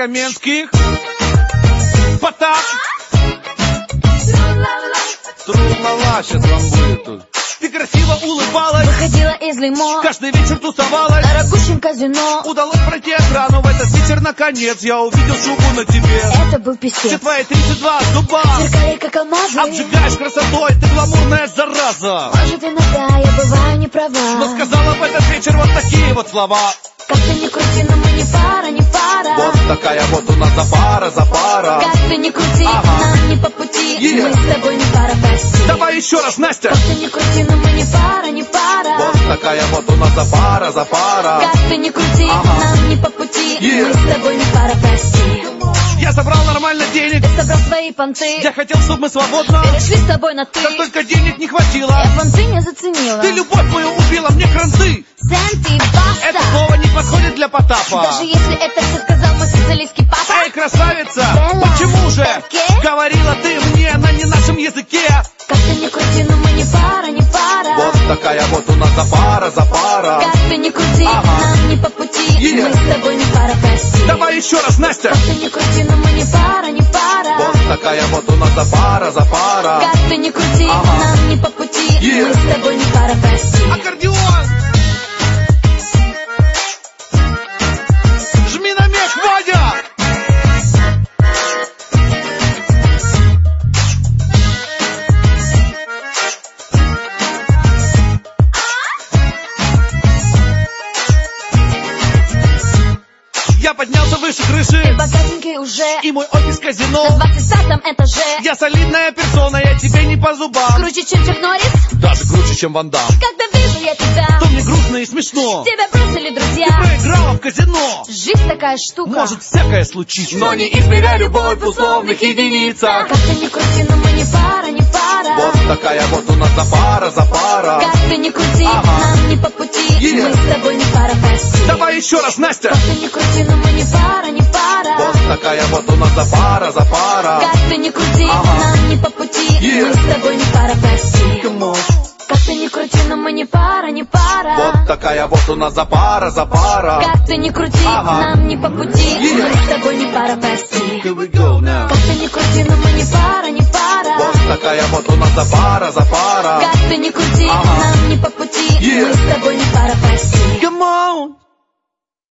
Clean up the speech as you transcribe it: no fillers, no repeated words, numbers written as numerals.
Каменских, Потап. Тру-ла-ла, сейчас вам будет тут. Ты красиво улыбалась, выходила из лимо, каждый вечер тусовалась на дорогущем казино. Удалось пройти охрану в этот вечер, наконец я увидел шубу на тебе. Это был писец. Все твои 32 зуба сверкали как алмазы, обжигаешь красотой, ты гламурная зараза. Может, иногда я бываю не права, но сказала в этот вечер вот такие вот слова. Как ты ни крути, но мы не пара, не пара. Вот такая вот у нас запара. Как ты ни крути, нам не по пути, мы с тобой не пара, прости. Давай еще раз, Настя. Как ты ни крути, но мы не пара, не пара. Вот такая вот у нас запара. Как ты ни крути, нам не по пути, мы с тобой не пара, прости. Я собрал нормально денег, ты собрал свои понты, я хотел, чтобы мы свободно перешли с тобой на ты, да только денег не хватило. Я понты не заценила, ты любовь мою убила, мне кранты. Сенти, баста. Это слово не подходит для Потапа, даже если это все сказал мой социалистский папа. Эй, красавица, Белла, почему же таке? Говорила ты мне на не нашем языке. Как ты ни крути, но мы не пара, не пара. Вот такая вот у нас запара. Как ты ни крути, нам не по пути, мы с тобой не пара, прости. Давай еще раз, Настя. Как ты ни крути, но мы не пара, не пара. Вот такая вот у нас запара. Как ты ни крути, нам не по пути, мы с тобой не пара, прости. Аккордеон! Жми на меч, Вадя! Я поднялся выше крыши, ты богатенький уже, и мой офис казино на 25-м этаже. Я солидная персона, я тебе не по зубам. Круче, чем Чак Норрис, даже круче, чем Ван Дам. когда вижу я тебя, то мне грустно и смешно. тебя бросили друзья, ты проиграла в казино. Жизнь такая штука, может всякое случиться, но не измеряй любовь в условных единицах. Как ты ни крути, но мы не пара, не пара. Вот такая вот у нас запара. Как ты ни крути, нам не по пути, мы с тобой не пара, прости. Давай еще раз, Настя. Как ты ни крути, но мы не пара, не пара. Вот такая вот у нас запара. Как ты ни крути, нам не по пути, мы с тобой не пара, прости. Как ты ни крути, но мы не пара, не пара. Вот такая вот у нас запара. Как ты ни крути, нам не по пути, мы с тобой не пара, прости. Как ты ни крути, но мы не пара, не пара. Вот такая вот у нас запара. Как ты ни крути, нам не по пути, мы с тобой не пара, прости. Come on.